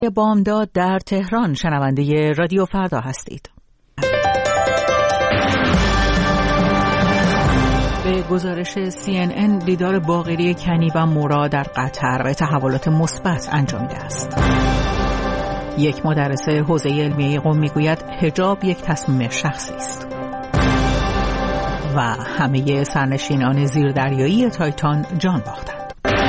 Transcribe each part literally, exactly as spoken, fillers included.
بامداد در تهران شنونده رادیو فردا هستید. به گزارش سی ان ان دیدار باقری کنی و مورا در قطر به تحولات مثبت انجامیده است. یک مدرس حوزه علمیه قم میگوید حجاب یک تصمیم شخصی است. و همه سرنشینان زیردریایی تایتان جان باختند.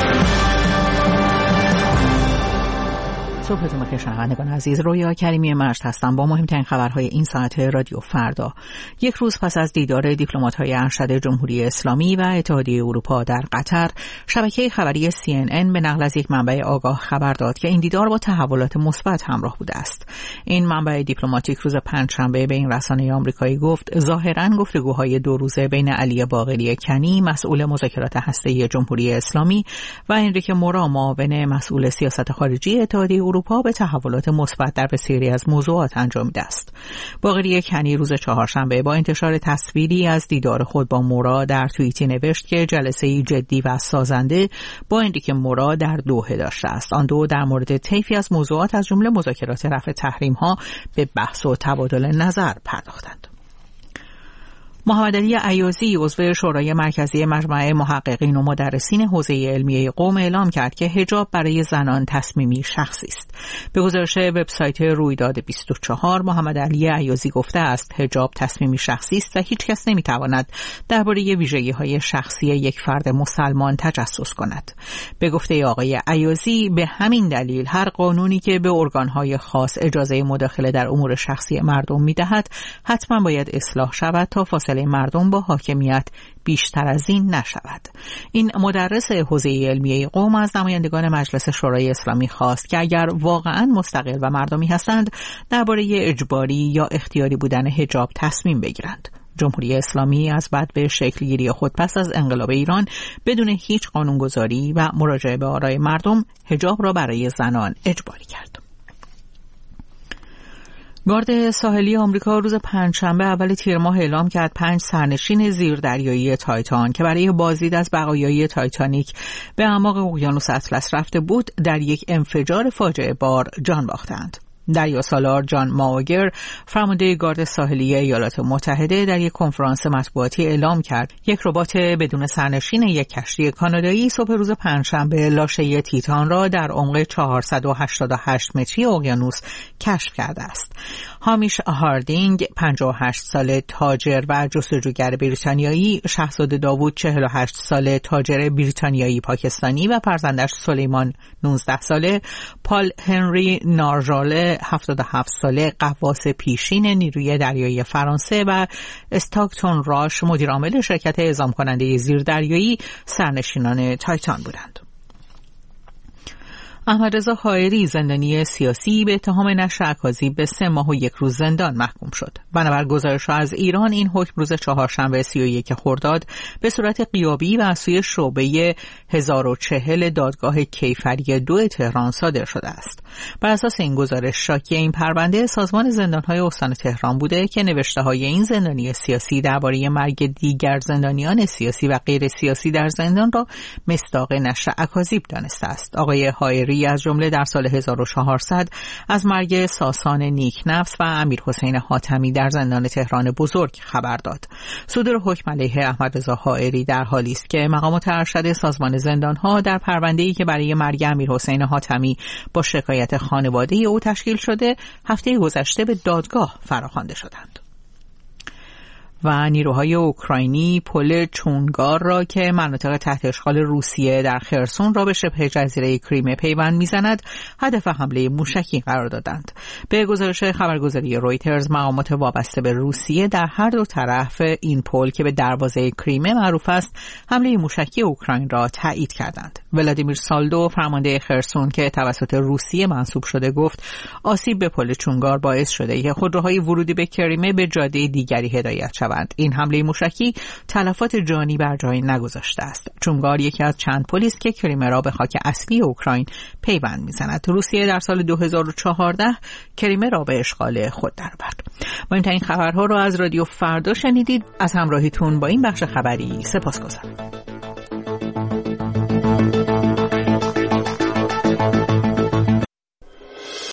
صبحتون بخیر شنوندگان عزیز، رویا کریمی مجد هستم با مهمترین خبرهای این ساعت رادیو فردا. یک روز پس از دیدار دیپلمات‌های ارشد جمهوری اسلامی و اتحادیه اروپا در قطر، شبکه خبری سی ان ان به نقل از یک منبع آگاه خبر داد که این دیدار با تحولات مثبت همراه بوده است. این منبع دیپلماتیک روز پنجشنبه به این رسانه آمریکایی گفت ظاهراً گفتگوهای دو روزه بین علی باقری کنی مسئول مذاکرات هسته‌ای جمهوری اسلامی و انریکه مورا معاون مسئول سیاست خارجی اتحادیه اروپا به تحولات مثبت در بسیاری از موضوعات انجامیده است. باقری کنی روز چهارشنبه با انتشار تصویری از دیدار خود با مورا در توییتی نوشت که جلسه‌ای جدی و سازنده با انریکه مورا در دوحه داشته است. آن دو در مورد طیفی از موضوعات از جمله مذاکرات رفع تحریم‌ها به بحث و تبادل نظر پرداختند. محمد علی ایازی عضو شورای مرکزی مجمع محققین و مدرسین حوزه علمیه قم اعلام کرد که حجاب برای زنان تصمیمی شخصی است. به گزارش وبسایت رویداد بیست و چهار، محمد علی ایازی گفته است حجاب تصمیمی شخصی است و هیچ کس نمیتواند درباره ویژگی‌های شخصی یک فرد مسلمان تجسس کند. به گفته آقای ایازی به همین دلیل هر قانونی که به ارگان‌های خاص اجازه مداخله در امور شخصی مردم می‌دهد حتما باید اصلاح شود تا فاصله مردم با حاکمیت بیشتر از این نشود. این مدرس حوزه علمیه قم از نمایندگان مجلس شورای اسلامی خواست که اگر واقعاً مستقل و مردمی هستند درباره اجباری یا اختیاری بودن حجاب تصمیم بگیرند. جمهوری اسلامی از بعد به شکلگیری خود پس از انقلاب ایران بدون هیچ قانونگذاری و مراجعه به آرای مردم حجاب را برای زنان اجباری کرد. گارد ساحلی آمریکا روز پنجشنبه اول تیر ماه اعلام کرد پنج سرنشین زیردریایی تایتان که برای بازدید از بقایای تایتانیک به اعماق اقیانوس اطلس رفته بود در یک انفجار فاجعه بار جان باختند. دریاسالار جان ماوگر، فرمانده گارد ساحلی ایالات متحده، در یک کنفرانس مطبوعاتی اعلام کرد یک ربات بدون سرنشین یک کشتی کانادایی صبح روز پنجشنبه لاشه تیتان را در عمق چهارصد و هشتاد و هشت متری اقیانوس کشف کرده است. هامیش هاردینگ، پنجاه و هشت ساله تاجر و جستجوگر بریتانیایی، شاهزاده داوود، چهل و هشت ساله تاجر بریتانیایی پاکستانی و فرزندش سلیمان، نوزده ساله، پال هنری نارژاله، هفتاد و هفت ساله غواص پیشین نیروی دریایی فرانسه و استاکتون راش، مدیرعامل شرکت اعزام کننده زیردریایی، سرنشینان تایتان بودند. احمد رضا حائری، زندانی سیاسی، به اتهام نشر اکاذیب به سه ماه و یک روز زندان محکوم شد. بنابر گزارش‌ها از ایران این حکم روز چهارشنبه سی و یک خرداد به صورت غیابی و از سوی شعبه هزار و چهل دادگاه کیفری دو تهران صادر شده است. بر اساس این گزارش شاکی این پرونده سازمان زندان‌های استان تهران بوده که نوشته‌های این زندانی سیاسی درباره مرگ دیگر زندانیان سیاسی و غیر سیاسی در زندان را مصداق نشر اکاذیب دانسته است. آقای حائری از جمله در سال هزار و چهارصد از مرگ ساسان نیکنفس و امیرحسین حاتمی در زندان تهران بزرگ خبر داد. صدور حکم علیه احمد رضا حائری در حالی است که مقامات ارشد سازمان زندان‌ها در پرونده‌ای که برای مرگ امیرحسین حاتمی با شکایت خانواده او تشکیل شده هفته گذشته به دادگاه فراخوانده شدند. و نیروهای اوکراینی پل چونگار را که مناطق تحت اشغال روسیه در خرسون را به شبه جزیره کریمه پیوند می‌زند هدف حمله موشکی قرار دادند. به گزارش خبرگزاری رویترز مقامات وابسته به روسیه در هر دو طرف این پل که به دروازه کریمه معروف است حمله موشکی اوکراین را تایید کردند. ولادیمیر سالدو، فرمانده خرسون که توسط روسیه منصوب شده، گفت آسیب به پل چونگار باعث شده که خودروهای ورودی به کریمه به جاده دیگری هدایت شوند. این حمله موشکی تلفات جانی بر جای نگذاشته است. چونگار یکی از چند پلی است که کریمه را به خاک اصلی اوکراین پیوند می‌زند. روسیه در سال دو هزار و چهارده کریمه را به اشغال خود درآورد. مهمترین خبرها را از رادیو فردا شنیدید. از همراهیتون با این بخش خبری سپاسگزارم.